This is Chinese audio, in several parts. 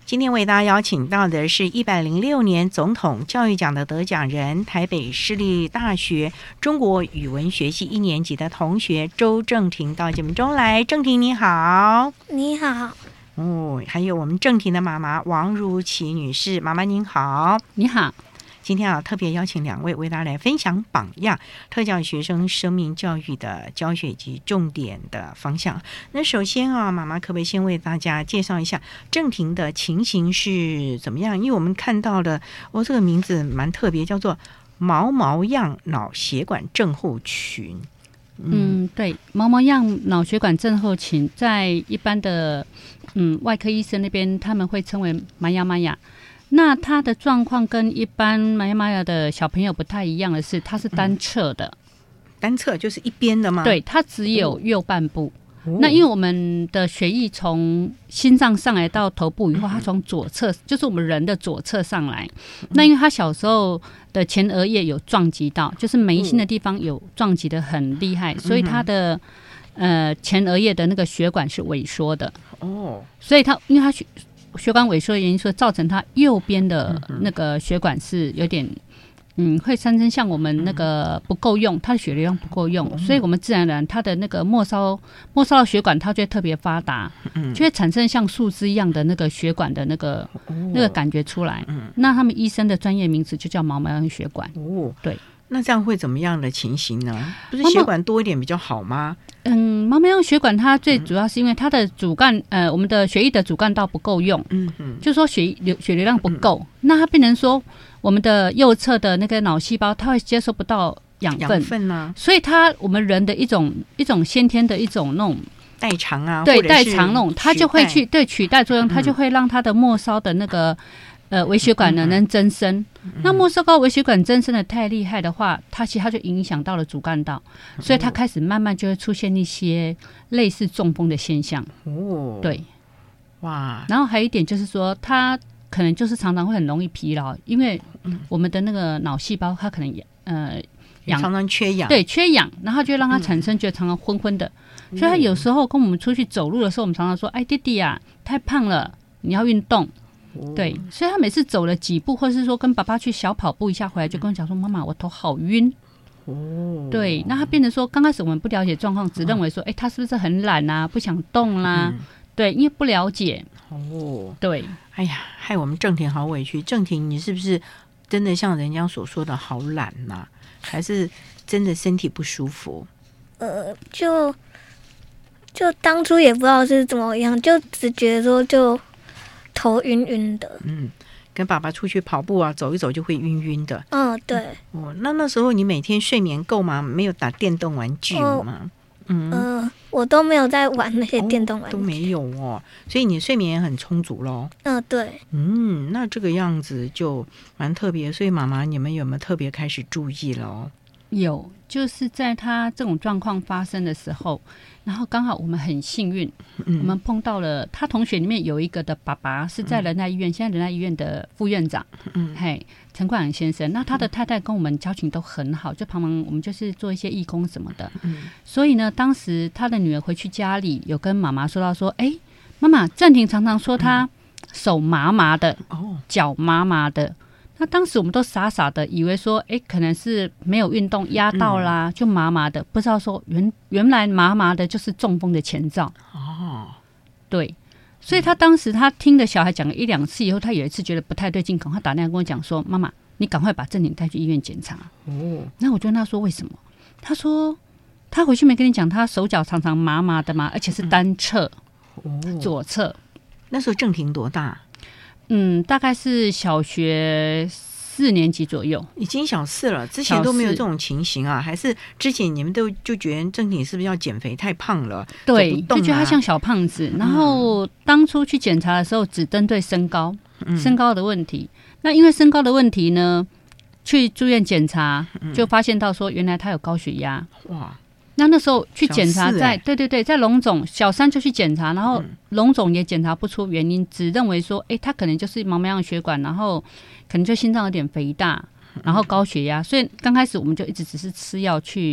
今天为大家邀请到的是106年总统教育奖的得奖人，台北市立大学中国语文学系1年级的同学周正廷到节目中来。正廷你好。 你好。 还有我们正廷的妈妈王如琪女士，妈妈您好。 你好。 今天特别邀请2位为大家来分享榜样特教学生生命教育的教学以及重点的方向。那首先妈妈可不可以先为大家介绍一下正廷的情形是怎么样？因为我们看到了这个名字蛮特别，叫做毛毛样脑血管症候群。 对，毛毛样脑血管症候群在一般的外科医生那边他们会称为玛雅。那他的状况跟一般玛雅的小朋友不太一样的是，他是单侧的。 单侧就是一边的吗？ 对，他只有右半部。那因为我们的血液从心脏上来到头部以后，他从左侧，就是我们人的左侧上来。那因为他小时候的前额叶有撞击到，就是眉心的地方有撞击的很厉害，所以他的前额叶的那个血管是萎缩的。所以因为他血管萎缩的原因，说造成他右边的那个血管是有点会产生像我们那个不够用，他的血流量不够用，所以我们自然而然他的那个末梢的血管它就会特别发达，就会产生像树枝一样的那个血管的那个感觉出来。那他们医生的专业名词就叫毛毛样血管。对。 那这样会怎么样的情形呢？不是血管多一点比较好吗？ 毛毛样血管它最主要是因为它的主干我们的血液的主干道不够用，就是说血流量不够，那它变成说我们的右侧的那个脑细胞它会接收不到养分啊，所以我们人的一种先天的一种那种代偿啊， 对，代偿那种，它就会去对取代作用，它就会让它的末梢的那个微血管呢能增生。那末梢高微血管增生的太厉害的话，它就影响到了主干道，所以它开始慢慢就会出现一些类似中风的现象。对，哇！然后还有一点就是说，它可能就是常常会很容易疲劳，因为我们的那个脑细胞它可能常常缺氧， 对，缺氧，然后就会让它产生觉得常常昏昏的。所以它有时候跟我们出去走路的时候，我们常常说：“哎，弟弟啊，太胖了，你要运动。”对，所以他每次走了几步，或是说跟爸爸去小跑步一下回来，就跟我讲说：“妈妈，我头好晕。”对，那他变成说，刚开始我们不了解状况，只认为说：“他是不是很懒啊，不想动啦？”对，因为不了解。对， 哎呀，害我们正廷好委屈。正廷，你是不是真的像人家所说的好懒啊？还是真的身体不舒服？ 就当初也不知道是怎么样，就只觉得说就头晕晕的。 跟爸爸出去跑步啊，走一走就会晕晕的。 对。 那时候你每天睡眠够吗？没有打电动玩具吗？ 我都没有在玩那些电动玩具， 都没有哦。所以你睡眠也很充足咯。 对。 那这个样子就蛮特别。所以妈妈，你们有没有特别开始注意咯？ 有，就是在他这种状况发生的时候，然后刚好我们很幸运，我们碰到了他同学里面有一个的爸爸是在仁爱医院，现在仁爱医院的副院长，陈冠阳先生。那他的太太跟我们交情都很好，就帮忙我们就是做一些义工什么的。所以呢，当时他的女儿回去家里，有跟妈妈说到说：“妈妈，正廷常常说他手麻麻的，脚麻麻的。”那当时我们都傻傻的以为说，可能是没有运动压到啦，就麻麻的，不知道说原来麻麻的就是中风的前兆。对，所以他当时他听了小孩讲了1-2次以后，他有一次觉得不太对劲，赶快打电话跟我讲说：“妈妈，你赶快把正廷带去医院检查。”那我就跟他说为什么？他说他回去没跟你讲，他手脚常常麻麻的嘛，而且是单侧，左侧。 那时候正廷多大？ 大概是小学4年级左右， 已经小4了。之前都没有这种情形啊？还是之前你们都就觉得正廷是不是要减肥太胖了？ 对，就觉得他像小胖子。然后当初去检查的时候，只针对身高的问题。那因为身高的问题呢，去住院检查，就发现到说原来他有高血压。哇！那时候去检查对，在龙总小3就去检查，然后龙总也检查不出原因，只认为说他可能就是毛毛样血管，然后可能就心脏有点肥大，然后高血压，所以刚开始我们就一直只是吃药去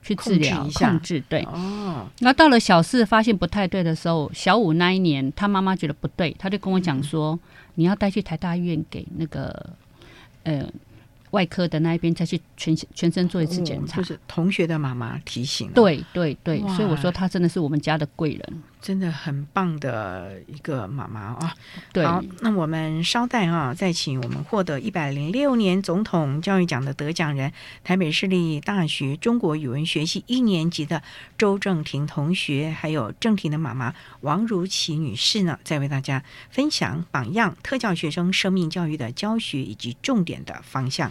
去治疗控制。对，然后到了小4发现不太对的时候，小5那一年，他妈妈觉得不对，他就跟我讲说，你要带去台大医院给那个外科的那一边再去全身做一次检查。 就是同学的妈妈提醒。 对对对，所以我说她真的是我们家的贵人， 真的很棒的一个妈妈啊。 对， 好，那我们稍待啊，再请我们获得106年总统教育奖的得奖人，台北市立大学中国语文学系1年级的周正廷同学，还有正廷的妈妈王如琪女士呢，再为大家分享榜样特教学生生命教育的教学以及重点的方向。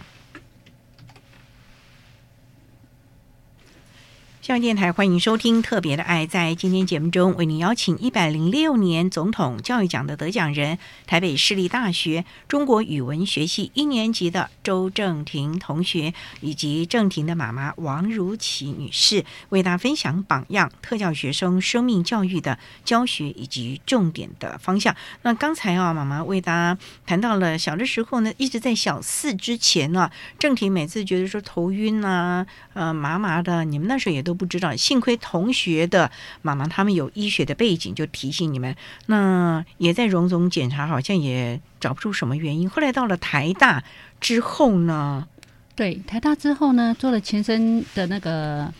教育电台欢迎收听特别的爱，在今天节目中为您邀请106年总统教育奖的得奖人，台北市立大学中国语文学系1年级的周正廷同学以及正廷的妈妈王如琪女士，为大家分享榜样特教学生生命教育的教学以及重点的方向。那刚才妈妈为大家谈到了小的时候呢，一直在小4之前呢，正廷每次觉得说头晕啊麻麻的，你们那时候也都不知道，幸亏同学的妈妈他们有医学的背景，就提醒你们。那也在荣总检查，好像也找不出什么原因。后来到了台大之后呢， 对，台大之后呢，做了全身的那个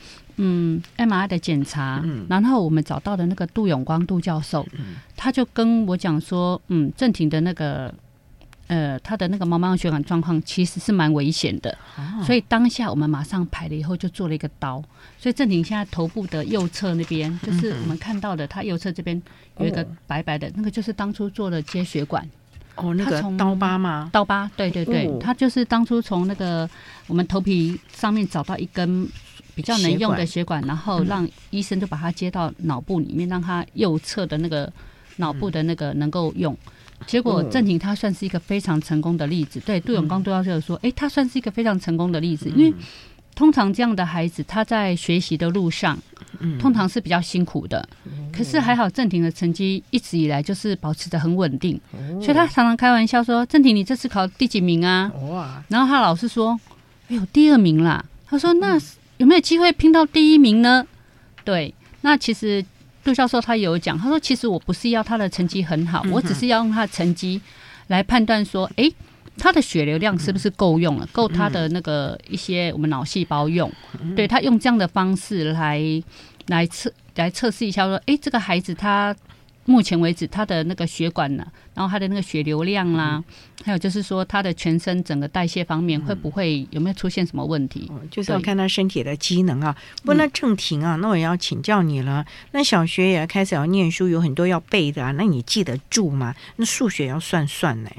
MRI 的检查，然后我们找到的那个杜永光杜教授，他就跟我讲说，正廷的那个他的那个毛血管状况其实是蛮危险的，所以当下我们马上排了以后就做了一个刀，所以正廷现在头部的右侧那边，就是我们看到的，他右侧这边有一个白白的，那个就是当初做的接血管。 那个刀疤吗？ 刀疤，对对对，他就是当初从那个我们头皮上面找到一根比较能用的血管，然后让医生就把它接到脑部里面，让他右侧的那个脑部的那个能够用。结果正廷他算是一个非常成功的例子，对，杜永光杜教授说，他算是一个非常成功的例子，因为通常这样的孩子他在学习的路上，通常是比较辛苦的，可是还好正廷的成绩一直以来就是保持得很稳定，所以他常常开玩笑说，正廷你这次考第几名啊？然后他老师说，第2名啦。他说那有没有机会拼到第1名呢？对，那其实杜教授他有讲，他说其实我不是要他的成绩很好，我只是要用他的成绩来判断说，他的血流量是不是够用了，够他的那个一些我们脑细胞用，对，他用这样的方式来测试一下说，这个孩子他目前为止他的那个血管呢，然后他的那个血流量啦，还有就是说他的全身整个代谢方面会不会有没有出现什么问题， 就是要看他身体的机能啊。不过那正廷啊，那我也要请教你了，那小学也开始要念书，有很多要背的啊，那你记得住吗？那数学要算呢。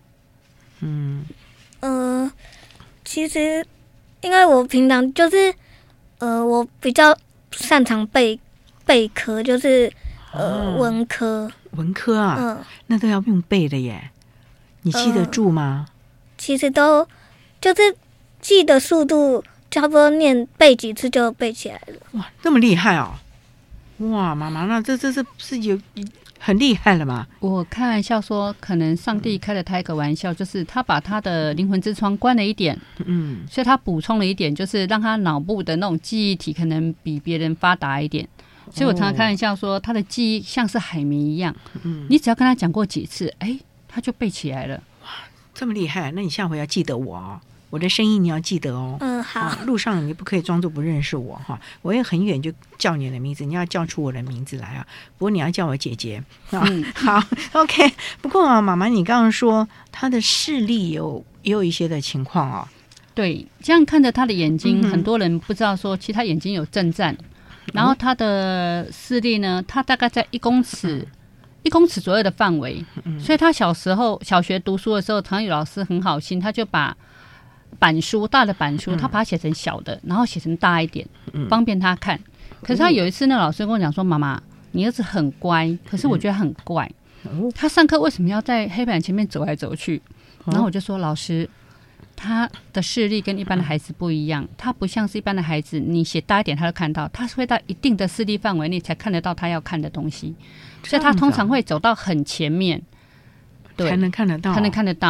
其实因为我平常就是我比较擅长背科，就是文科啊， 那都要用背的耶，你记得住吗？ 其实都就是记的速度差不多，背几次就背起来了。 哇，那么厉害哦！哇，妈妈，那这是有很厉害了嘛？ 我开玩笑说，可能上帝开了他一个玩笑，就是他把他的灵魂之窗关了一点，所以他补充了一点，就是让他脑部的那种记忆体可能比别人发达一点。所以我常常开玩笑说，他的记忆像是海绵一样，你只要跟他讲过几次，他就背起来了。 哇，这么厉害！那你下回要记得我哦，我的声音你要记得哦。 好。 路上你不可以装作不认识我哈，我也很远就叫你的名字，你要叫出我的名字来啊。不过你要叫我姐姐。好 ，OK。不过妈妈，你刚刚说他的视力也有一些的情况啊。 对，这样看着他的眼睛，很多人不知道说，其实他眼睛有震颤。然后他的视力呢，他大概在1公尺左右的范围，所以他小学读书的时候，常有老师很好心，他就把大的板书，他把它写成小的，然后写成大一点，方便他看。可是他有一次，那个老师跟我讲说：“妈妈，你儿子很乖，可是我觉得很怪，他上课为什么要在黑板前面走来走去？”然后我就说：“老师，他的视力跟一般的孩子不一样，他不像是一般的孩子，你写大一点他就看到，他是会到一定的视力范围内才看得到他要看的东西，所以他通常会走到很前面，对， 才能看得到。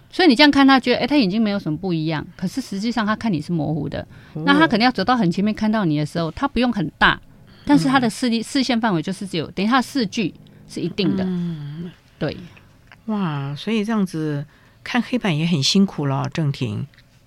所以你这样看他觉得他眼睛没有什么不一样，可是实际上他看你是模糊的，那他可能要走到很前面看到你的时候，他不用很大，但是他的视线范围就是只有等于他的视距是一定的。对， 哇，所以这样子看黑板也很辛苦了，郑婷。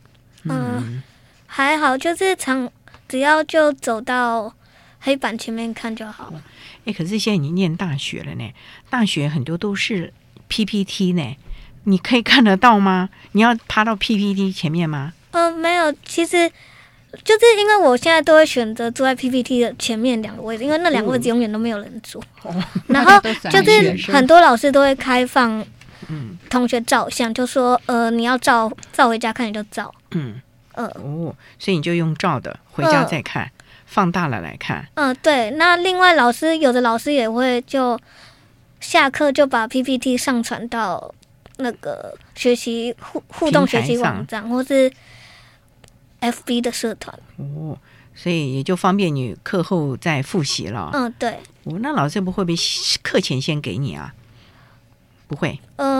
还好，就是只要就走到黑板前面看就好。 可是现在你念大学了呢，大学很多都是 PPT 呢，你可以看得到吗？你要爬到 PPT 前面吗？ 没有，其实就是因为我现在都会选择坐在 PPT 的前面2个位置，因为那2个位置永远都没有人坐。然后就是很多老师都会开放同学照相，就说你要照回家看你就照。 所以你就用照的，回家再看，放大了来看。 对。那另外有的老师也会就下课就把 PPT 上传到那个学习互动学习网站或是 FB 的社团。 所以也就方便你课后再复习了。 对。 那老师会不会课前先给你啊？不会。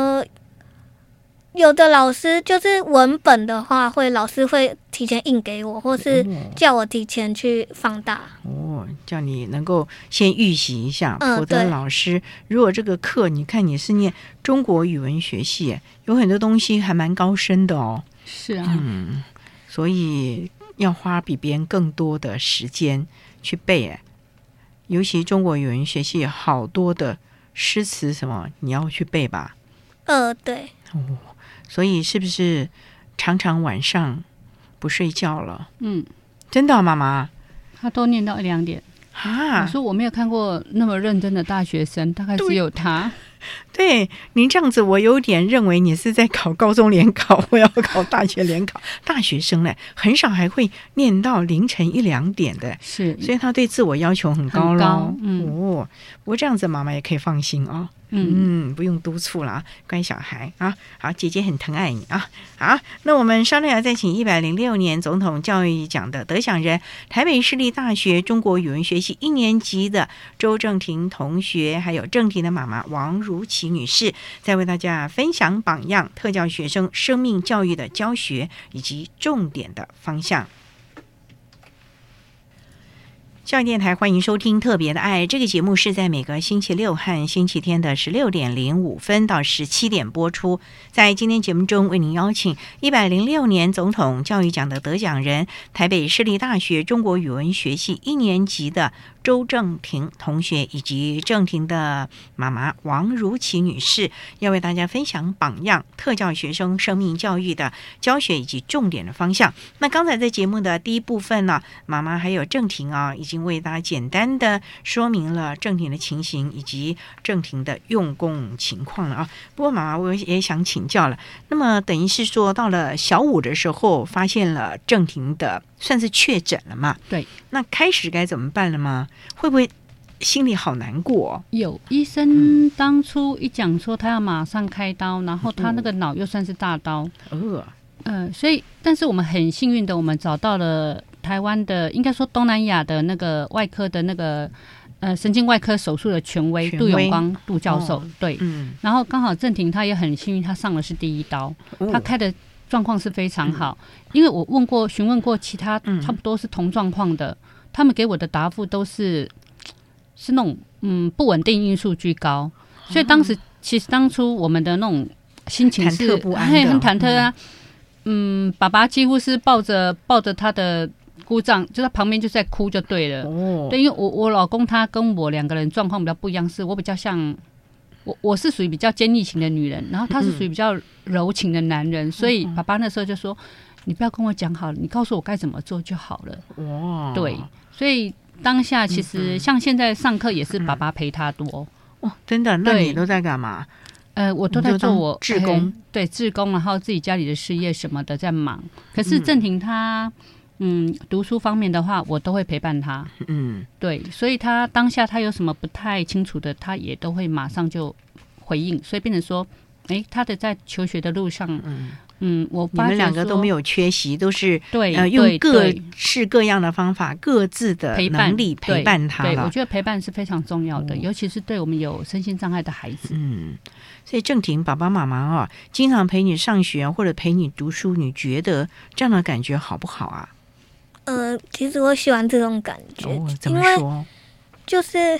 有的老师就是文本的话，老师会提前印给我，或是叫我提前去放大。 叫你能够先预习一下，否则老师如果这个课你看你是念中国语文学系，有很多东西还蛮高深的哦。 是啊。 所以要花比别人更多的时间去背。尤其中国语文学系好多的诗词什么你要去背吧。 对。 所以是不是常常晚上不睡觉了？真的妈妈？ 他都念到1-2点。我说我没有看过那么认真的大学生，大概只有他。 对，您这样子我有点认为你是在考高中联考或要考大学联考。大学生呢很少还会念到凌晨1-2点的。 是， 所以他对自我要求很高咯。不过这样子妈妈也可以放心哦。不用督促了，乖小孩啊。好，姐姐很疼爱你啊。好，那我们稍后要再请106年总统教育奖的得奖人，台北市立大学中国语文学系1年级的周正廷同学，还有正廷的妈妈王如琪女士，在为大家分享榜样特教学生生命教育的教学以及重点的方向。教育电台欢迎收听特别的爱，这个节目是在每个星期六和星期天的16点05分到17点播出。在今天节目中为您邀请106年总统教育奖的得奖人，台北市立大学中国语文学系1年级的周正廷同学以及正廷的妈妈王如琪女士，要为大家分享榜样特教学生生命教育的教学以及重点的方向。那刚才在节目的第一部分呢，妈妈还有正廷已经为大家简单的说明了正廷的情形以及正廷的用功情况了不过妈妈我也想请教了，那么等于是说到了小5的时候发现了正廷的算是确诊了嘛？ 对。 那开始该怎么办了吗？会不会心里好难过？ 有医生当初一讲说他要马上开刀，然后他那个脑又算是大刀。所以但是我们很幸运的，我们找到了台湾的，应该说东南亚的那个外科的那个神经外科手术的权威杜永光杜教授。对。然后刚好正廷他也很幸运，他上的是第1刀，他开的状况是非常好。因为我询问过其他差不多是同状况的，他们给我的答复都是那种不稳定因素居高，所以其实当初我们的那种心情是忐忑不安的， 很忐忑啊。爸爸几乎是抱着他的姑丈，就在旁边就在哭就对了。对，因为我老公他跟我2个人状况比较不一样，是我比较像我是属于比较坚毅型的女人，然后他是属于比较柔情的男人，所以爸爸那时候就说：“你不要跟我讲好了，你告诉我该怎么做就好了。”对，所以当下其实像现在上课也是爸爸陪他多。 真的？那你都在干嘛？ 我都在做我志工。 对，志工，然后自己家里的事业什么的在忙。可是正廷他读书方面的话，我都会陪伴他。对，所以他当下他有什么不太清楚的，他也都会马上就回应，所以变成说他的在求学的路上我你们两个都没有缺席，都是对用各式各样的方法，各自的能力陪伴他了。 对，我觉得陪伴是非常重要的，尤其是对我们有身心障碍的孩子。 所以正婷爸爸妈妈经常陪你上学或者陪你读书，你觉得这样的感觉好不好啊？ 其实我喜欢这种感觉。 怎么说？ 就是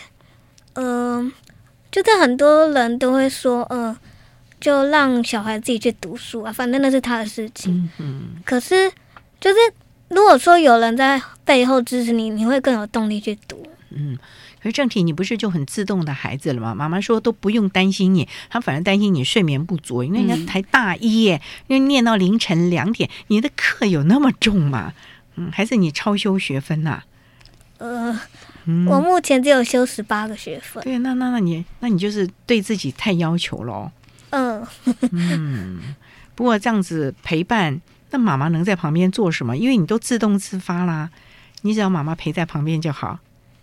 很多人都会说就让小孩自己去读书啊，反正那是他的事情。可是就是如果说有人在背后支持你，你会更有动力去读。 可是正婷，你不是就很自动的孩子了吗？妈妈说都不用担心你，他反而担心你睡眠不足，因为人家才大一耶，因为念到凌晨2点，你的课有那么重吗？还是你超修学分啊？ 我目前只有修18个学分。 对，那你就是对自己太要求了。不过这样子陪伴，那妈妈能在旁边做什么？因为你都自动自发啦，你只要妈妈陪在旁边就好。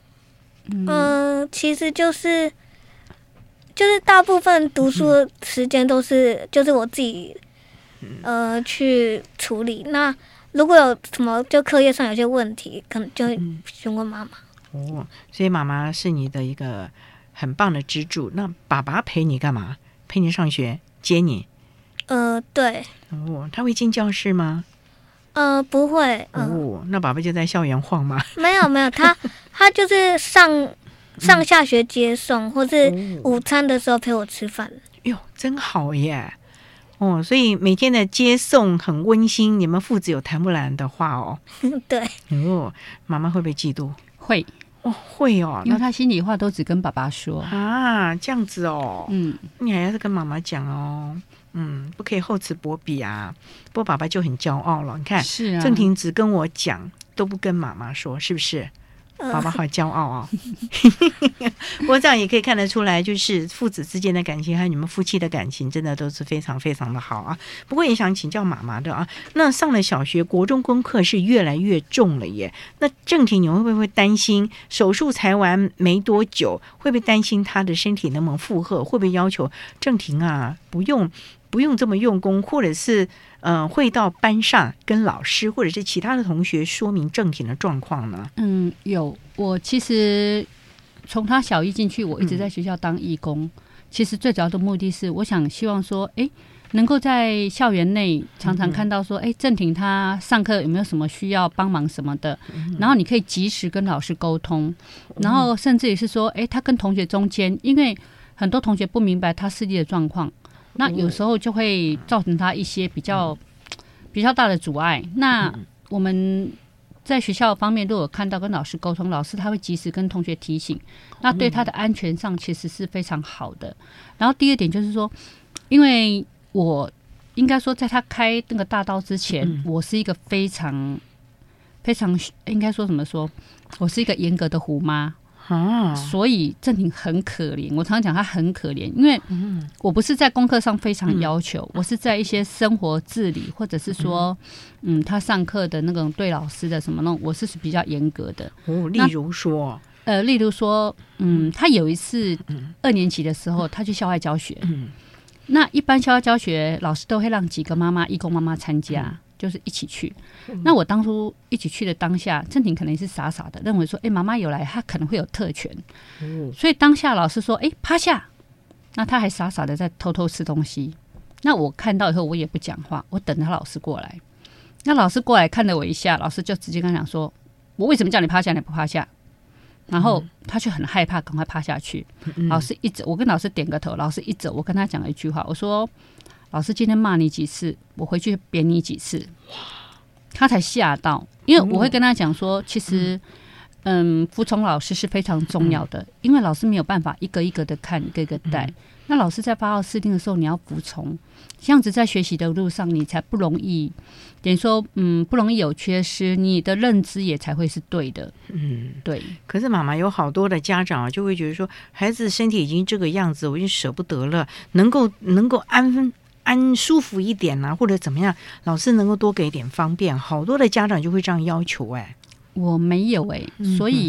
其实就是大部分读书的时间都是就是我自己去处理。那如果有什么就课业上有些问题，可能就询问妈妈。 所以妈妈是你的一个很棒的支柱。那爸爸陪你干嘛？陪你上学，接你？ 对。 他会进教室吗？ 不会。 那爸爸就在校园晃吗？ 没有，他就是上下学接送，或是午餐的时候陪我吃饭。 哟，真好耶！所以每天的接送很温馨，你们父子有谈不来的话哦。 对。 妈妈会不会嫉妒？ 会。 会哦， 因为他心里话都只跟爸爸说啊，这样子哦。你还要跟妈妈讲哦。不可以厚此薄彼啊。不过爸爸就很骄傲了，你看， 是啊， 正婷只跟我讲，都不跟妈妈说，是不是？爸爸好骄傲哦。不过这样也可以看得出来，就是父子之间的感情还有你们夫妻的感情真的都是非常非常的好啊。不过也想请教妈妈的啊，那上了小学国中功课是越来越重了耶，那正婷你会不会担心手术才完没多久，会不会担心她的身体能不能负荷，会不会要求正婷啊不用这么用功，或者是会到班上跟老师或者是其他的同学说明正婷的状况呢？ 有。我其实从他小一进去，我一直在学校当义工。其实最主要的目的是，我希望说，能够在校园内常常看到说，正婷他上课有没有什么需要帮忙什么的，然后你可以及时跟老师沟通，然后甚至也是说，他跟同学中间，因为很多同学不明白他视力的状况。那有时候就会造成他一些比较大的阻碍。那我们在学校方面，如果看到跟老师沟通，老师他会及时跟同学提醒，那对他的安全上其实是非常好的。然后第二点就是说，因为我应该说，在他开那个大刀之前，我是一个非常非常应该说怎么说，我是一个严格的虎妈。所以正婷很可怜，我常常讲她很可怜，因为我不是在功课上非常要求，我是在一些生活自理，或者是说她上课的那种对老师的什么那种，我是比较严格的。 例如说她有一次2年级的时候，她去校外教学，那一般校外教学老师都会让几个妈妈义工妈妈参加，就是一起去。那我当初一起去的当下，正婷可能是傻傻的认为说，妈妈有来，她可能会有特权，所以当下老师说，趴下，那她还傻傻的在偷偷吃东西。那我看到以后，我也不讲话，我等他老师过来。那老师过来看了我一下，老师就直接跟他讲说，我为什么叫你趴下，你不趴下？然后他就很害怕，赶快趴下去。老师一走，我跟老师点个头，老师一走，我跟他讲了一句话，我说，老师今天骂你几次，我回去扁你几次。他才吓到，因为我会跟他讲说，其实服从老师是非常重要的，因为老师没有办法一个一个的看，一个一个带。那老师在发号施令的时候，你要服从，这样子在学习的路上，你才不容易，等于说不容易有缺失，你的认知也才会是对的。对。 可是妈妈有好多的家长就会觉得说，孩子身体已经这个样子，我已经舍不得了，能够安舒服一点或者怎么样，老师能够多给点方便，好多的家长就会这样要求。 我没有所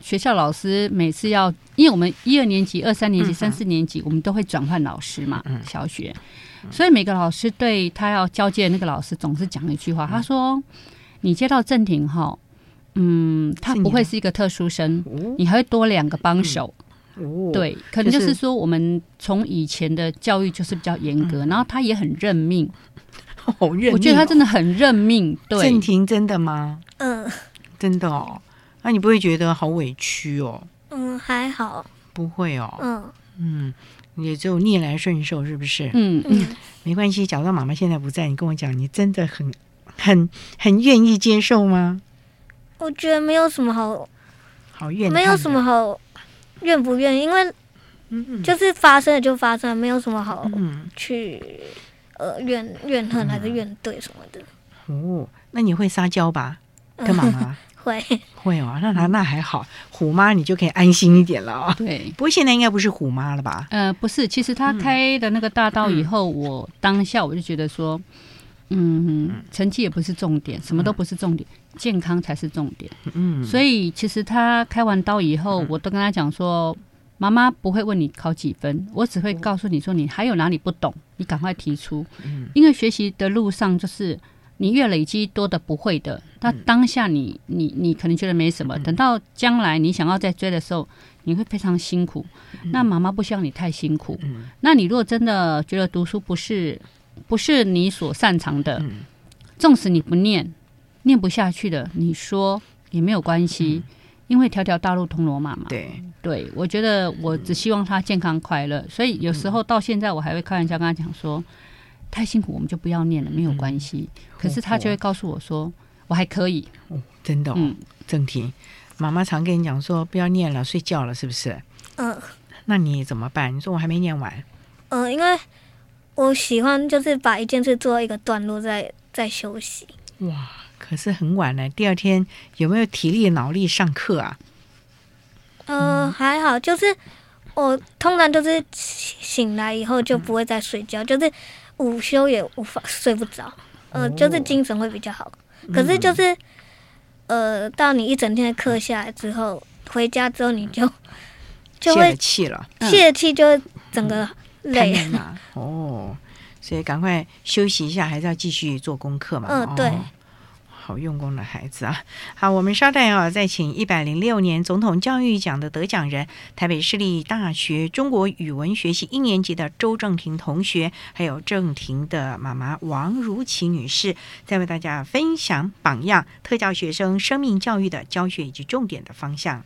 学校老师每次因为我们1、2年级、2、3年级、3、4年级，我们都会转换老师嘛，小学，所以每个老师对他要交接的那个老师总是讲一句话，他说：“你接到正廷哈，他不会是一个特殊生，你还会多2个帮手。”对，可能就是说我们从以前的教育就是比较严格，然后他也很认命。 我觉得他真的很认命。对， 正廷真的吗？真的哦。那你不会觉得好委屈哦？ 还好。不会哦。也只有逆来顺受，是不是？没关系。假如妈妈现在不在，你跟我讲，你真的很愿意接受吗？ 我觉得没有什么好怨， 没有什么好愿不愿意，因为就是发生了就发生了，没有什么好去怨恨还是怨怼什么的。 那你会撒娇吧？跟妈妈会哦，那还好，虎妈你就可以安心一点了啊。 对， 不过现在应该不是虎妈了吧？ 不是，其实他开的那个大刀以后，我当下我就觉得说，成绩也不是重点，什么都不是重点，健康才是重点。所以其实他开完刀以后，我都跟他讲说，妈妈不会问你考几分，我只会告诉你说你还有哪里不懂，你赶快提出。因为学习的路上就是你越累积多的不会的，那当下你可能觉得没什么，等到将来你想要再追的时候，你会非常辛苦。那妈妈不希望你太辛苦。那你如果真的觉得读书不是你所擅长的，纵使你不念不下去的，你说也没有关系，因为条条大路通罗马嘛。对，我觉得我只希望他健康快乐，所以有时候到现在我还会开玩笑跟他讲说，太辛苦我们就不要念了，没有关系。可是他就会告诉我说，我还可以。 真的正廷，妈妈常跟你讲说不要念了，睡觉了，是不是？那你怎么办？你说我还没念完。 因为我喜欢就是把一件事做到一个段落再休息。 哇，可是很晚了，第二天有没有体力脑力上课啊？ 还好，就是我通常就是醒来以后就不会再睡觉，就是午休也无法睡不着，就是精神会比较好。可是就是到你一整天的课下来之后，回家之后你就会泄了气，就整个累了。所以赶快休息一下，还是要继续做功课嘛。 对。 好用功的孩子啊！好，我们稍待再请106年总统教育奖的得奖人，台北市立大学中国语文学系1年级的周正廷同学，还有正廷的妈妈王如琪女士，再为大家分享榜样特教学生生命教育的教学以及重点的方向。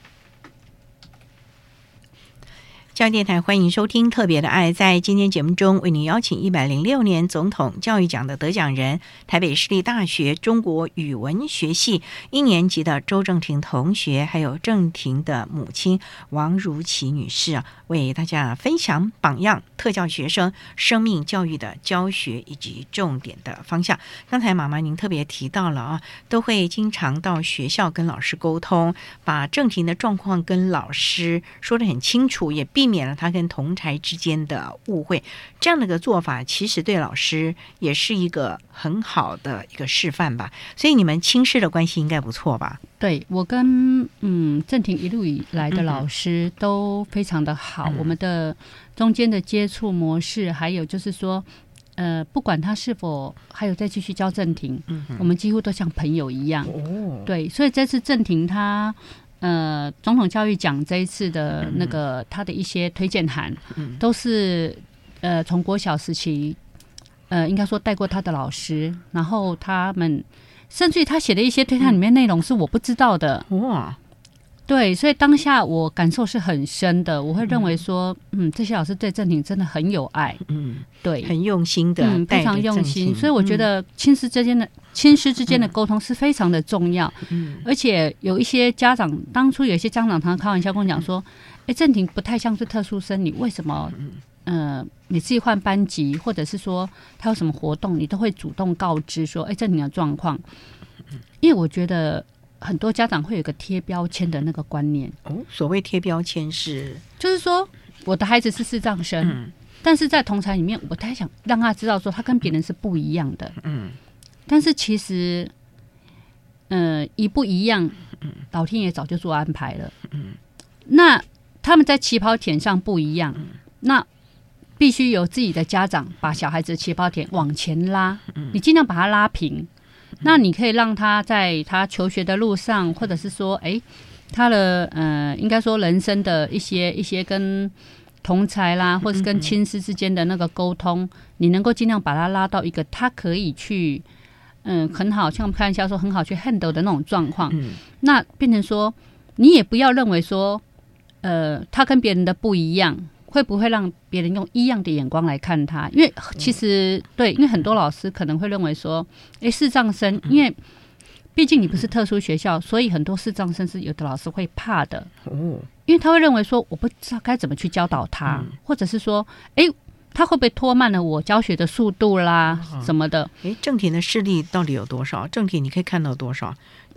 教育电台欢迎收听特别的爱，在今天节目中为您邀请106年总统教育奖的得奖人，台北市立大学中国语文学系1年级的周正廷同学，还有正廷的母亲王如琪女士为大家分享榜样特教学生生命教育的教学以及重点的方向。刚才妈妈您特别提到了都会经常到学校跟老师沟通，把正廷的状况跟老师说得很清楚，也避免了他跟同儕之间的误会。这样的一个做法其实对老师也是一个很好的一个示范吧。所以你们亲师的关系应该不错吧？ 对，我跟正廷一路以来的老师都非常的好，我们的中间的接触模式，还有就是说不管他是否还有再继续教正廷，我们几乎都像朋友一样。对，所以这次正廷他总统教育奖这一次的那个他的一些推荐函，都是从国小时期应该说带过他的老师，然后他们甚至于他写的一些推荐里面内容是我不知道的。对，所以当下我感受是很深的，我会认为说这些老师对正廷真的很有爱，对， 很用心的， 非常用心。所以我觉得亲师之间的沟通是非常的重要。而且有一些家长，当初有一些家长常常开玩笑跟我讲说，正廷不太像是特殊生，你为什么你自己换班级，或者是说他有什么活动，你都会主动告知说正廷的状况。因为我觉得很多家长会有一个贴标签的那个观念。 所谓贴标签就是说我的孩子是视障生，但是在同侪里面我不太想让他知道说他跟别人是不一样的。但是其实一不一样老天爷早就做安排了。那他们在起跑点上不一样，那必须由自己的家长把小孩子的起跑点往前拉，你尽量把他拉平。那你可以让他在他求学的路上，或者是说，他的应该说人生的一些跟同侪啦，或者是跟亲师之间的那个沟通，你能够尽量把他拉到一个他可以去，很好，像我们开玩笑说很好去 handle 的那种状况。那变成说，你也不要认为说，他跟别人的不一样，会不会让别人用异样的眼光来看他？因为其实对，因为很多老师可能会认为说，视障生，因为毕竟你不是特殊学校，所以很多视障生是有的老师会怕的。因为他会认为说，我不知道该怎么去教导他，或者是说，他会不会拖慢了我教学的速度啦，什么的？ 正体的视力到底有多少？正体你可以看到多少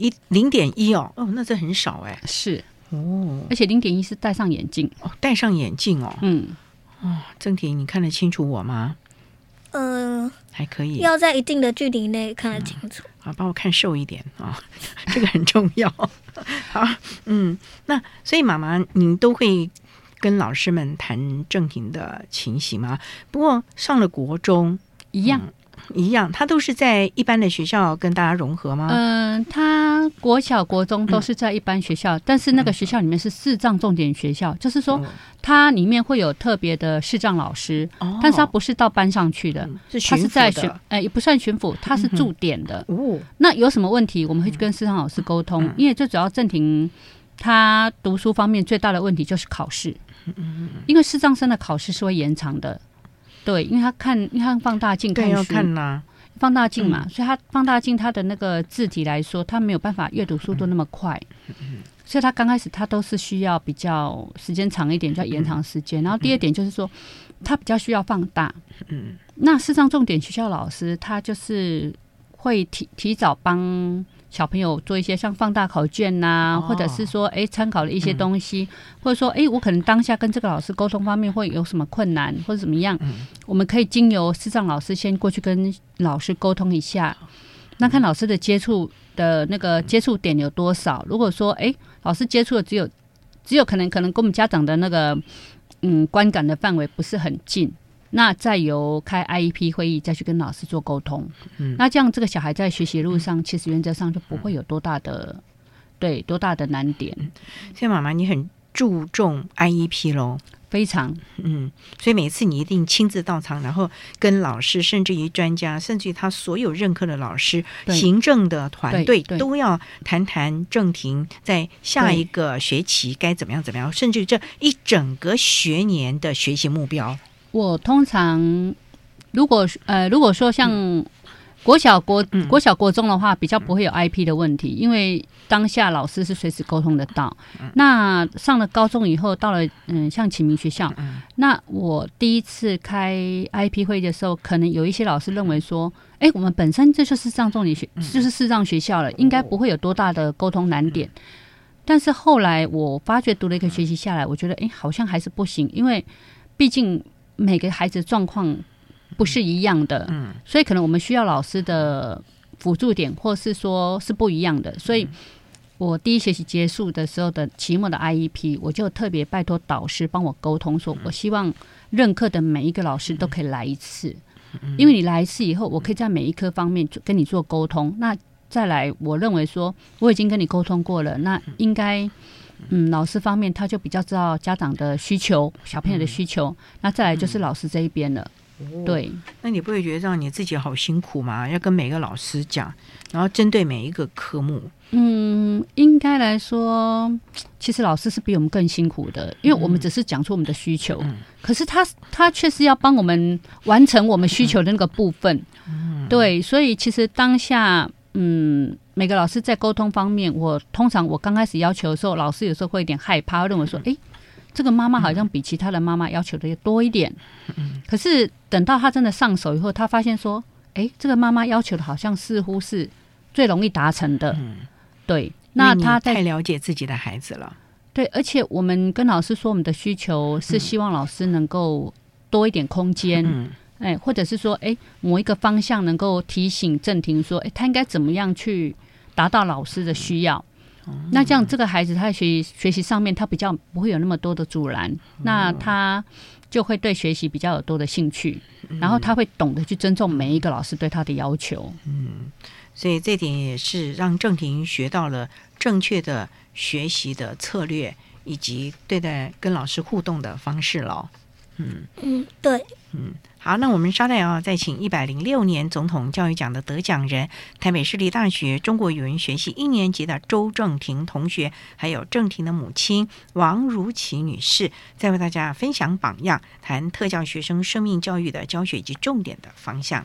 ？0.1哦，那这很少是而且0.1是戴上眼镜戴上眼镜正体你看得清楚我吗？还可以， 要在一定的距离内看得清楚。 帮我看瘦一点这个很重要。好，那所以妈妈，你都会跟老师们谈正体的情形吗？不过上了国中一样。 他都是在一般的学校跟大家融合吗？ 他国小国中都是在一般学校，但是那个学校里面是视障重点学校，就是说它里面会有特别的视障老师，但是他不是到班上去的，他是在也不算巡抚，他是驻点的。那有什么问题我们会去跟视障老师沟通，因为最主要正廷他读书方面最大的问题就是考试，因为视障生的考试是会延长的。对，因为他看放大镜看书， 要看啦， 放大镜嘛，所以他放大镜他的那个字体来说，他没有办法阅读速度那么快，所以他刚开始他都是需要比较时间长一点，就要延长时间。然后第二点就是说，他比较需要放大。那视障重点学校老师他就是会提早帮小朋友做一些像放大考卷或者是说参考的一些东西，或者说我可能当下跟这个老师沟通方面会有什么困难或者怎么样，我们可以经由视障老师先过去跟老师沟通一下，那看老师的接触的那个接触点有多少。如果说老师接触的只有可能跟我们家长的那个观感的范围不是很近，那再由开 IEP 会议再去跟老师做沟通，那这样这个小孩在学习路上其实原则上就不会有多大的难点。 所以妈妈你很注重 IEP 咯？ 非常所以每次你一定亲自到场，然后跟老师甚至于专家甚至于他所有任课的老师行政的团队都要谈正廷在下一个学期该怎么样，甚至于这一整个学年的学习目标。 我通常如果说像国小国中的话，比较不会有 IP 的问题，因为当下老师是随时沟通得到。那上了高中以后，到了像启明学校，那我第一次开 IP 会的时候，可能有一些老师认为说，我们本身这就是上重点就是视障学校了，应该不会有多大的沟通难点。但是后来我发觉读了一个学期下来，我觉得好像还是不行，因为毕竟每个孩子状况不是一样的，所以可能我们需要老师的辅助点，或是说是不一样的。所以我第一学期结束的时候的期末的 IEP， 我就特别拜托导师帮我沟通，说我希望任课的每一个老师都可以来一次，因为你来一次以后，我可以在每一科方面跟你做沟通。那再来，我认为说我已经跟你沟通过了，那应该老师方面他就比较知道家长的需求，小朋友的需求，那再来就是老师这一边了。对， 那你不会觉得让你自己好辛苦吗？要跟每个老师讲，然后针对每一个科目。 应该来说，其实老师是比我们更辛苦的，因为我们只是讲出我们的需求，可是他却是要帮我们完成我们需求的那个部分。对，所以其实当下每个老师在沟通方面，通常我刚开始要求的时候，老师有时候会有点害怕，会认为说这个妈妈好像比其他的妈妈要求的多一点。可是等到他真的上手以后，他发现说这个妈妈要求的好像似乎是最容易达成的。对，那他太了解自己的孩子了。 对，而且我们跟老师说我们的需求是希望老师能够多一点空间，或者是说某一个方向能够提醒正廷说他应该怎么样去达到老师的需要。 那这样这个孩子他在学习上面他比较不会有那么多的阻拦，那他就会对学习比较有多的兴趣，然后他会懂得去尊重每一个老师对他的要求。 所以这点也是让郑婷学到了正确的学习的策略，以及对待跟老师互动的方式了。 对。 好，那我们稍待再请106年总统教育奖的得奖人，台北市立大学中国语文学系1年级的周正婷同学，还有正婷的母亲王如琪女士，再为大家分享榜样，谈特教学生生命教育的教学以及重点的方向。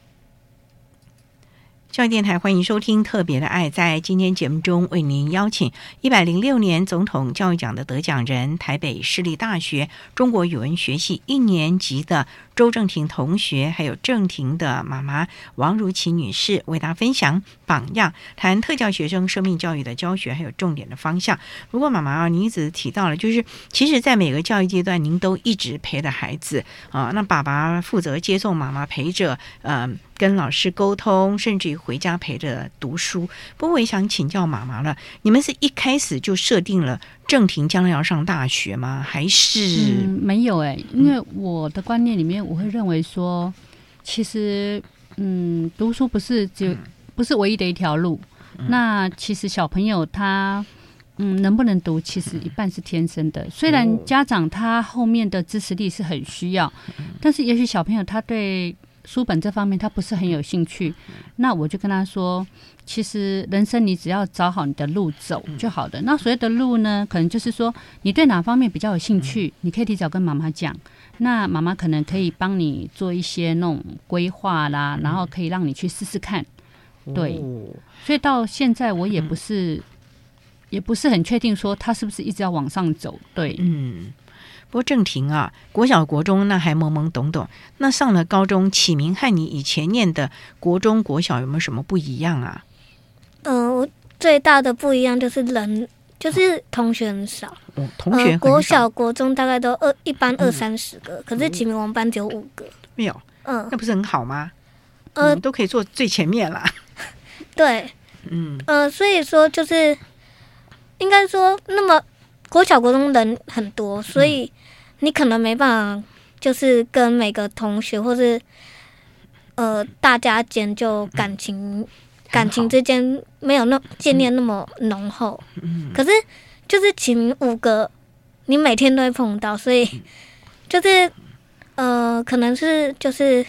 教育电台欢迎收听特别的爱，在今天节目中为您邀请106年总统教育奖的得奖人，台北市立大学中国语文学系1年级的周正婷同学，还有正婷的妈妈王如琪女士，为大家分享榜样，谈特教学生生命教育的教学还有重点的方向。如果妈妈您一直提到了，就是其实在每个教育阶段您都一直陪着孩子那爸爸负责接送，妈妈陪着跟老师沟通，甚至于回家陪着读书。不过我也想请教妈妈了，你们是一开始就设定了正婷将来要上大学吗？还是没有因为我的观念里面，我会认为说，其实读书不是唯一的一条路。那其实小朋友他能不能读，其实一半是天生的。虽然家长他后面的支持力是很需要，但是也许小朋友他对书本这方面他不是很有兴趣，那我就跟他说，其实人生你只要找好你的路走就好的。那所谓的路呢，可能就是说你对哪方面比较有兴趣，你可以提早跟妈妈讲，那妈妈可能可以帮你做一些那种规划啦，然后可以让你去试试看。对，所以到现在我也不是很确定说他是不是一直要往上走。对， 不过正婷国小国中那还懵懵懂懂，那上了高中启明和你以前念的国中国小有没有什么不一样啊？ 我最大的不一样就是同学很少。 同学很少。 国小国中大概都一班20-30个，可是启明我们班只有5个。 没有，那不是很好吗？都可以坐最前面啦。 对，所以说就是应该说，那么国小国中人很多，所以你可能没办法，就是跟每个同学或是大家间就感情之间没有建立那么浓厚。可是就是启明5个，你每天都会碰到，所以就是可能是就是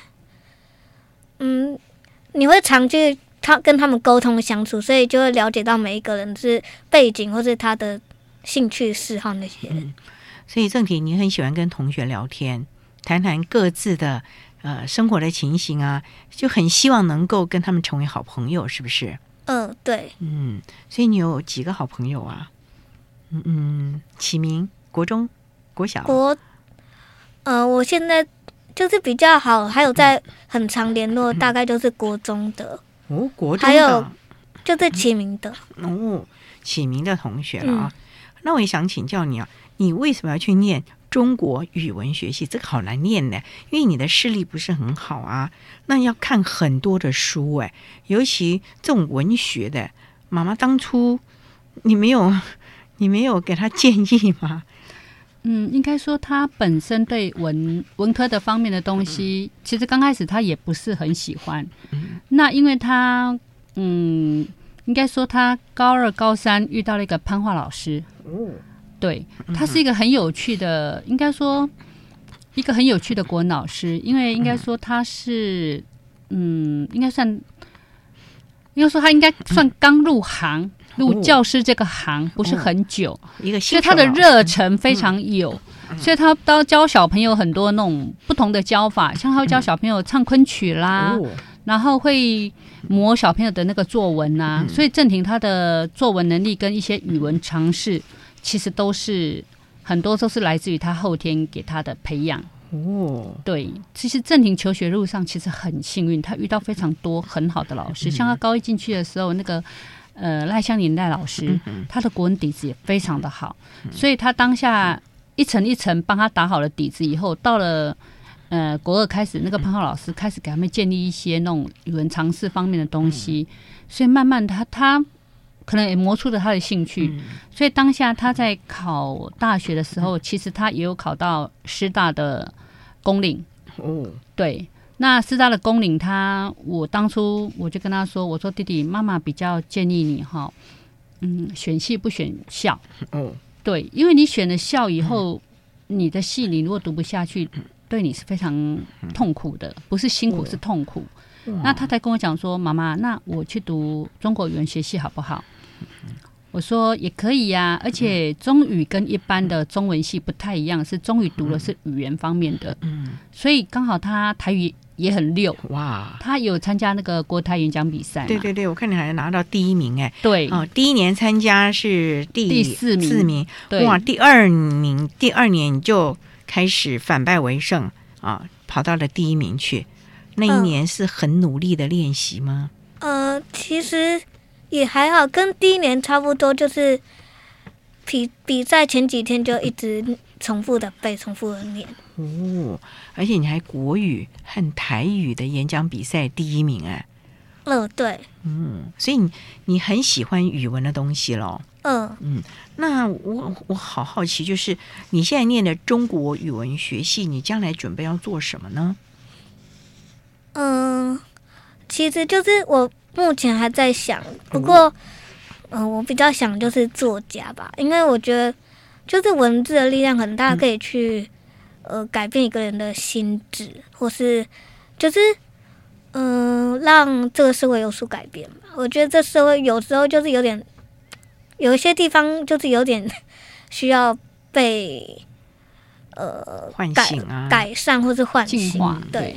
你会常去跟他们沟通相处，所以就会了解到每一个人是背景或是他的兴趣嗜好那些。 所以正婷你很喜欢跟同学聊天，谈谈各自的生活的情形就很希望能够跟他们成为好朋友，是不是？ 对。 所以你有几个好朋友啊？启明国中国小我现在就是比较好，还有在很常联络，大概就是国中的。 国中的。 还有就是启明的。 启明的同学了那我也想请教你你为什么要去念中国语文学系？这个好难念呢，因为你的视力不是很好那要看很多的书尤其这种文学的，妈妈当初你没有给他建议吗？ 应该说他本身对文科的方面的东西，其实刚开始他也不是很喜欢。那因为他应该说他高2高3遇到了一个潘化老师。对，他是一个很有趣的，应该说一个很有趣的国文老师，因为应该说他是应该说他应该算刚入行，入教师这个行不是很久，所以他的热忱非常有，所以他都教小朋友很多那种不同的教法，像他会教小朋友唱昆曲啦，然后会磨小朋友的那个作文所以正婷他的作文能力跟一些语文常识，其实很多都是来自于他后天给他的培养。对，其实正婷求学路上其实很幸运，他遇到非常多很好的老师，像他高1进去的时候，那个赖香林赖老师，他的国文底子也非常的好，所以他当下一层一层帮他打好了底子以后，到了国2开始，那个潘浩老师开始给他们建立一些那种语文常识方面的东西，所以慢慢他可能也磨出了他的兴趣，所以当下他在考大学的时候，其实他也有考到师大的公领。对，那师大的公领我当初我就跟他说，我说弟弟，妈妈比较建议你选系不选校。对，因为你选了校以后，你的系你如果读不下去，对你是非常痛苦的，不是辛苦是痛苦。那他才跟我讲说，妈妈，那我去读中国语文学系好不好？我说也可以呀，而且中语跟一般的中文系不太一样，是中语读的是语言方面的，所以刚好他台语也很溜。哇！他有参加那个国台演讲比赛。 对对对，我看你还拿到第1名哎。 对， 第一年参加是第4名。 对， 哇，第2年你就开始反败为胜啊，跑到了第1名去。那一年是很努力的练习吗？ 其实也还好，跟第1年差不多，就是比赛前几天就一直重复的背，重复的念。 而且你还国语和台语的演讲比赛第1名哎。 对。 所以你很喜欢语文的东西咯。那我好好奇，就是你现在念的中国语文学系，你将来准备要做什么呢？ 其实就是我目前还在想，不过我比较想就是作家吧，因为我觉得就是文字的力量很大，可以去改变一个人的心智，或是就是让这个社会有所改变吧。我觉得这社会有时候就是有一些地方就是有点需要被唤醒啊、 改善或是唤醒。 对。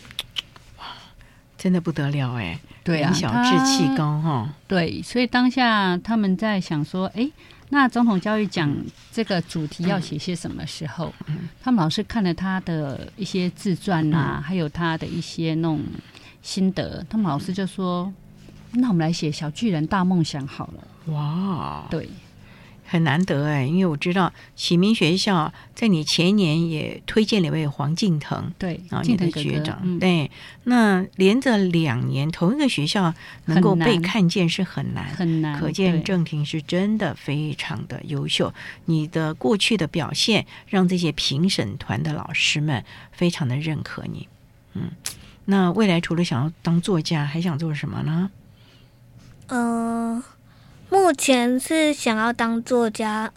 真的不得了哎！ 对啊， 人小志气高哈。 对，所以当下他们在想说，那总统教育奖这个主题要写些什么时候？他们老师看了他的一些自传啊，还有他的一些那种心得，他们老师就说，那我们来写小巨人大梦想好了。哇，对。 很难得哎，因为我知道启明学校在你前年也推荐了一位黄敬腾， 对， 你的学长，对，那连着2年同一个学校能够被看见是很难， 很难， 可见郑婷是真的非常的优秀。你的过去的表现让这些评审团的老师们非常的认可你。那未来除了想要当作家，还想做什么呢？ 目前是想要当作家，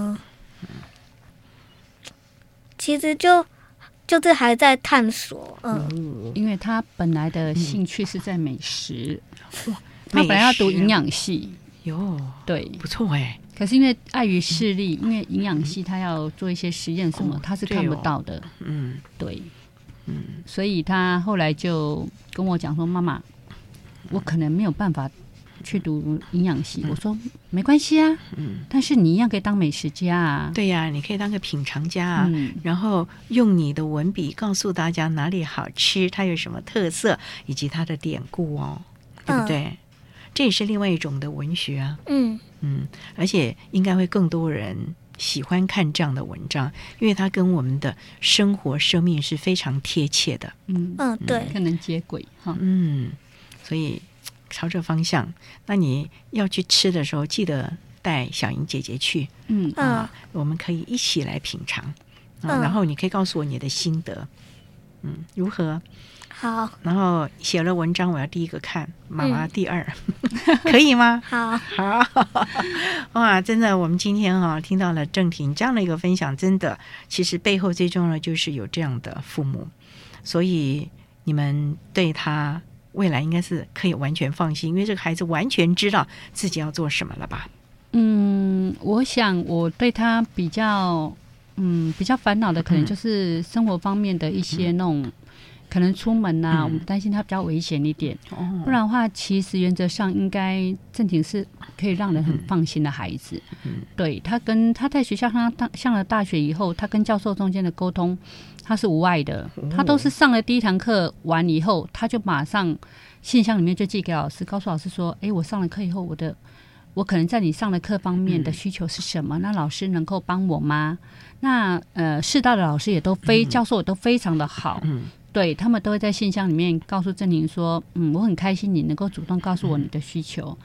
其实就是还在探索， 因为他本来的兴趣是在美食，他本来要读营养系，对， 不错哎。 可是因为碍于视力，因为营养系他要做一些实验什么，他是看不到的，对，所以他后来就跟我讲说：“妈妈，我可能没有办法去读营养系。我说没关系啊，但是你一样可以当美食家啊。 对呀，你可以当个品尝家啊，然后用你的文笔告诉大家哪里好吃，它有什么特色，以及它的典故哦，对不对？这也是另外一种的文学啊。而且应该会更多人喜欢看这样的文章，因为它跟我们的生活生命是非常贴切的。 对， 可能接轨哈。 所以朝着方向，那你要去吃的时候，记得带小莹姐姐去。我们可以一起来品尝。然后你可以告诉我你的心得。如何？ 好。 然后写了文章，我要第一个看，妈妈第二，可以吗？ 好。 哇，真的，我们今天听到了郑婷这样的一个分享，真的，其实背后最重要的就是有这样的父母，所以你们对他未来应该是可以完全放心，因为这个孩子完全知道自己要做什么了吧？ 我想我对他比较烦恼的，可能就是生活方面的一些那种。可能出门啊，我们担心他比较危险一点，不然的话，其实原则上应该郑婷是可以让人很放心的孩子。对，他在学校上了大学以后，他跟教授中间的沟通，他是无碍的，他都是上了第一堂课完以后，他就马上信箱里面就寄给老师，告诉老师说：“我上了课以后，我可能在你上的课方面的需求是什么？那老师能够帮我吗？”那师大的老师也都教授也都非常的好。对，他们都会在信箱里面告诉郑婷说：“我很开心你能够主动告诉我你的需求。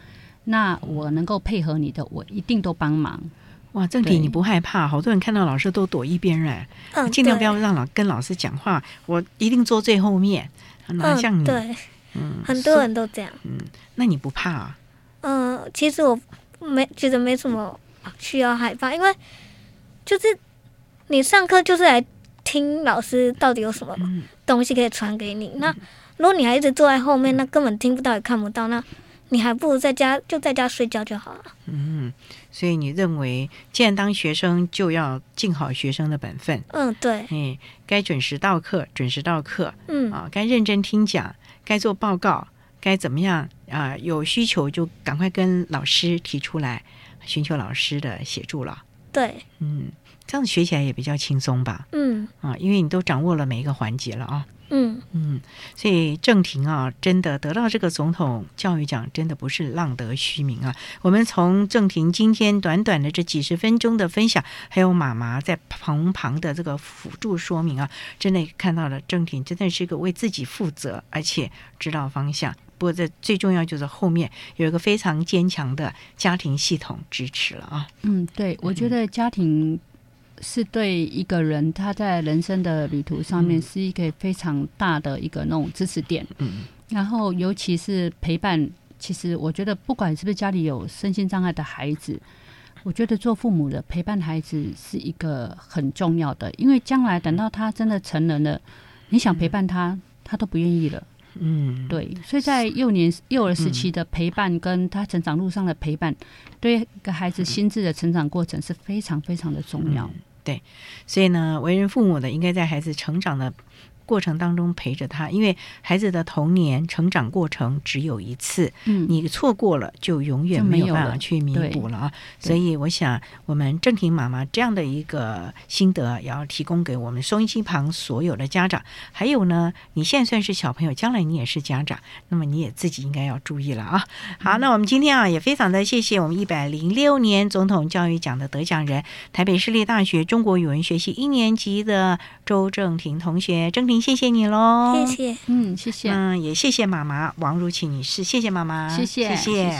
那我能够配合你的，我一定都帮忙。 哇，郑婷，你不害怕？好多人看到老师都躲一边尽量不要跟老师讲话，我一定坐最后面。哪像你？ 对，很多人都这样。 那你不怕啊？ 其实我觉得没什么需要害怕，因为就是你上课就是来听老师到底有什么东西可以传给你。那如果你还一直坐在后面，那根本听不到也看不到，那你还不如在家睡觉就好了。 所以你认为，既然当学生就要尽好学生的本分。 对。 该准时到课，该认真听讲，该做报告，该怎么样有需求就赶快跟老师提出来，寻求老师的协助了。 对。 这样子学起来也比较轻松吧。因为你都掌握了每一个环节了啊。所以郑婷真的得到这个总统教育奖，真的不是浪得虚名啊。我们从郑婷今天短短的这几10分钟的分享，还有妈妈在旁的这个辅助说明真的看到了郑婷真的是一个为自己负责，而且知道方向。不过这最重要就是后面有一个非常坚强的家庭系统支持了啊。 对，我觉得家庭是对一个人他在人生的旅途上面是一个非常大的一个那种支持点。然后尤其是陪伴，其实我觉得不管是不是家里有身心障碍的孩子，我觉得做父母的陪伴孩子是一个很重要的，因为将来等到他真的成人了，你想陪伴他，他都不愿意了。对，所以在幼儿时期的陪伴跟他成长路上的陪伴，对一个孩子心智的成长过程是非常非常的重要。 对，所以呢，为人父母的应该在孩子成长的过程当中陪着他，因为孩子的童年成长过程只有一次，你错过了就永远没有办法去弥补了啊。所以我想我们郑婷妈妈这样的一个心得也要提供给我们收音机旁所有的家长。还有呢，你现在虽然是小朋友，将来你也是家长，那么你也自己应该要注意了啊。好，那我们今天也非常的谢谢我们106年总统教育奖的得奖人，台北市立大学中国语文学系1年级的周郑婷同学。郑婷，谢谢你喽。 谢谢。 谢谢。 也谢谢妈妈王如琪女士，谢谢妈妈。 谢谢。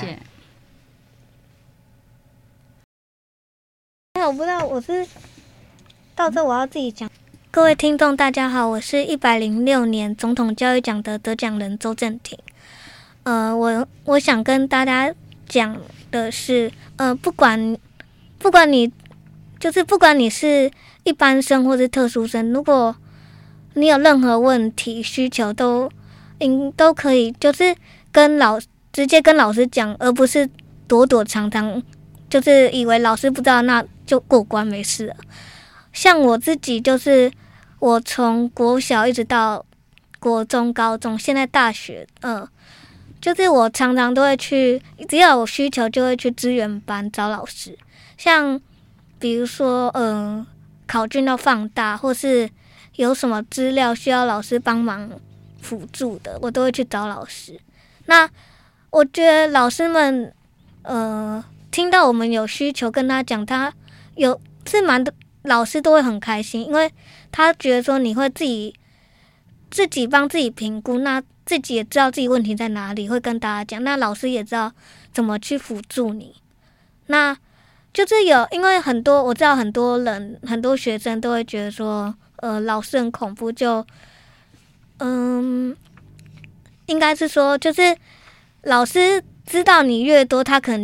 我不知道到时候我要自己讲。各位听众大家好，我是106年总统教育奖的得奖人周郑婷。我想跟大家讲的是，不管你是一般生或是特殊生，如果你有任何问题需求都可以，就是直接跟老师讲，而不是躲藏，就是以为老师不知道那就过关没事了。像我自己就是我从国小一直到国中、高中，现在大学，就是我常常都会去，只要有需求就会去资源班找老师。像比如说考卷要放大，或是有什么资料需要老师帮忙辅助的，我都会去找老师。那我觉得老师们听到我们有需求跟他讲，老师都会很开心，因为他觉得说你会自己帮自己评估，那自己也知道自己问题在哪里，会跟大家讲，那老师也知道怎么去辅助你。那就是因为我知道很多学生都会觉得说老师很恐怖，就应该是说，就是老师知道你越多，他可能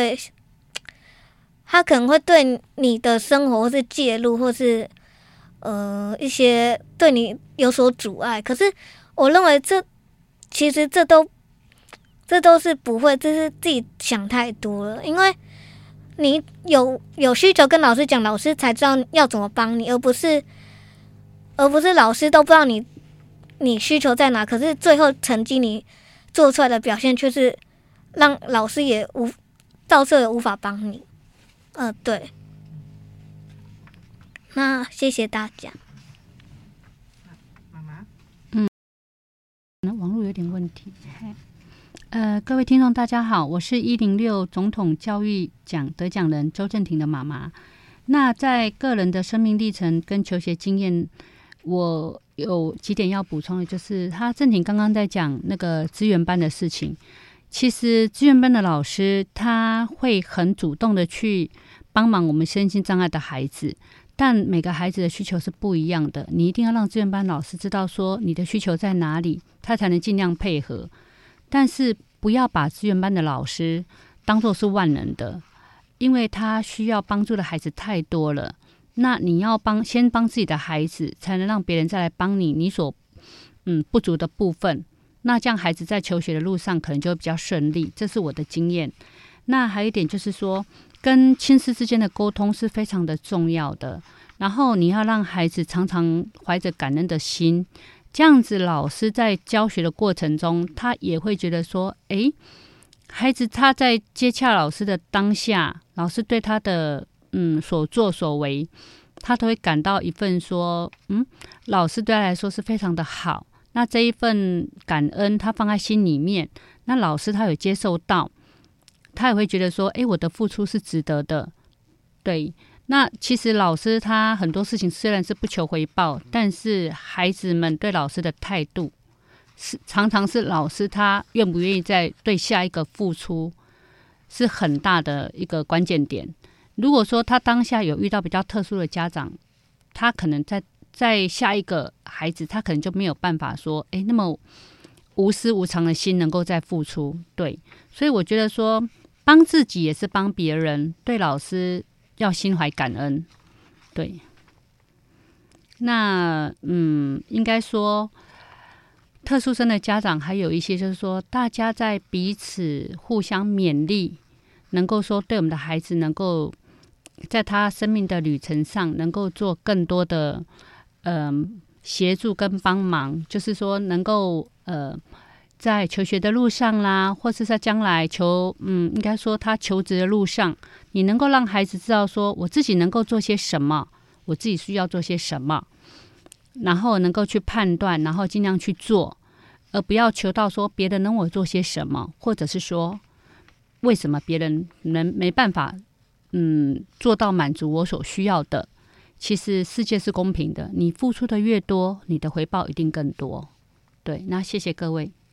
会对你的生活或是介入，或是一些对你有所阻碍。可是我认为其实这都是不会，这是自己想太多了。因为你有需求跟老师讲，老师才知道要怎么帮你，而不是老师都不知道你需求在哪，可是最后成绩你做出来的表现却是让老师到时候也无法帮你。对。那谢谢大家。 妈妈， 网络有点问题。各位听众大家好，我是106总统教育奖得奖人周郑婷的妈妈。那在个人的生命历程跟求学经验，我有几点要补充的，就是郑婷刚刚在讲那个资源班的事情。 其实资源班的老师他会很主动的去帮忙我们身心障碍的孩子，但每个孩子的需求是不一样的，你一定要让资源班老师知道说你的需求在哪里，他才能尽量配合。但是不要把资源班的老师当作是万能的，因为他需要帮助的孩子太多了。那你要先帮自己的孩子，才能让别人再来帮你所不足的部分。那这样孩子在求学的路上可能就会比较顺利，这是我的经验。那还有一点就是说，跟亲师之间的沟通是非常的重要的。然后你要让孩子常常怀着感恩的心，这样子老师在教学的过程中，他也会觉得说，孩子他在接洽老师的当下，老师对他的所作所为，他都会感到一份说，老师对他来说是非常的好。那这一份感恩他放在心里面，那老师他有接受到，他也会觉得说，我的付出是值得的。对，那其实老师他很多事情虽然是不求回报，但是孩子们对老师的态度常常是老师他愿不愿意在对下一个付出是很大的一个关键点。如果说他当下有遇到比较特殊的家长，他可能在下一个孩子他可能就没有办法说那么无私无偿的心能够再付出。对，所以我觉得说帮自己也是帮别人，对老师要心怀感恩。对，那应该说特殊生的家长还有一些就是说，大家在彼此互相勉励，能够说对我们的孩子能够在他生命的旅程上能够做更多的协助跟帮忙，就是说能够在求学的路上啦，或是在将来应该说他求职的路上，你能够让孩子知道说我自己能够做些什么，我自己需要做些什么，然后能够去判断，然后尽量去做，而不要求到说别人能我做些什么，或者是说为什么别人没办法做到满足我所需要的。其实世界是公平的，你付出的越多，你的回报一定更多。对，那谢谢各位。